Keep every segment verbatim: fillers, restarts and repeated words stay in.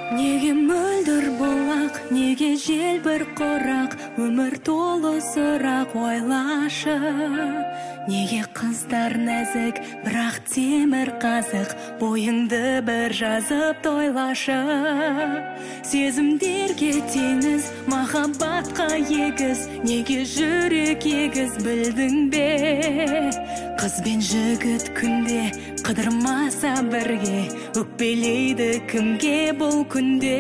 Неге мөлдір бұлақ, неге жел бір құрақ, өмір толы сұрақ ойлашы. Неге қыздар нәзік, бірақ темір қазық, бойыңды бір жазып тойлашы. Сезімдерге теңіз, махаббатқа егіз, неге жүрек егіз білдің бе? Қыз бен жігіт күнде қыдырмаса бірге, өкпелейді кімге бұл күнде?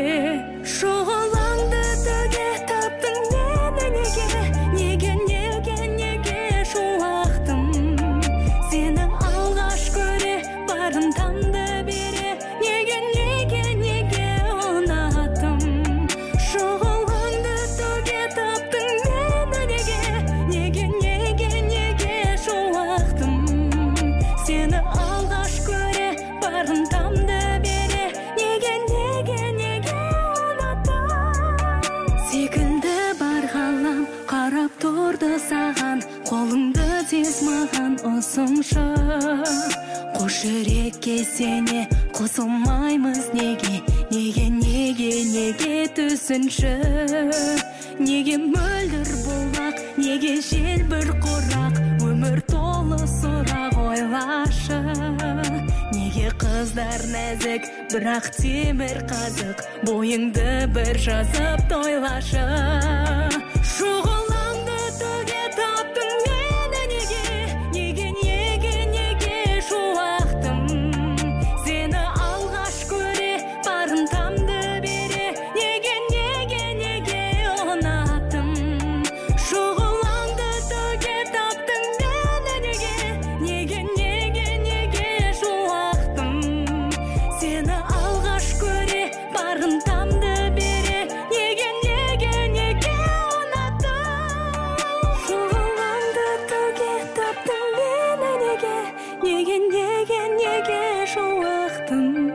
Шұғылаңды төге таптың мені неге, неге, неге, неге шуақтым? Сені алғаш көре барын тамды бере, неге, неге, неге ұнаттым? Шұғылаңды төге таптың мені неге, неге, неге, неге шуақтым? Сені алғаш көре барын тамды бере, неге, неге, неге ұнаттым? Секілді бар ғалам қарап тұрды саған, қолыңды тез маған ұсыншы. Қош жүрекке сене қосылмаймыз неге, неге, неге, неге түсінші? Неге мөлдір бұлақ, неге жел бір құрақ, өмір толы сұрақ ойлашы. Неге қыздар нәзік, бірақ темір қазық, бойыңды бір жазып тойлашы. Шұғылаңды төге таптың мені неге, неге, неге, неге шуақтым? Сені алғаш көре барын тамды бере, неге, неге, неге ұнаттым? Шұғылаңды төге таптың мені неге, неге, неге, неге шуақтым? Сені алғаш көре барын тамды бере, неге, неге, неге ұнаттым? Шұғылаңды төге таптың мені неге, неге, неге, неге шуақтым?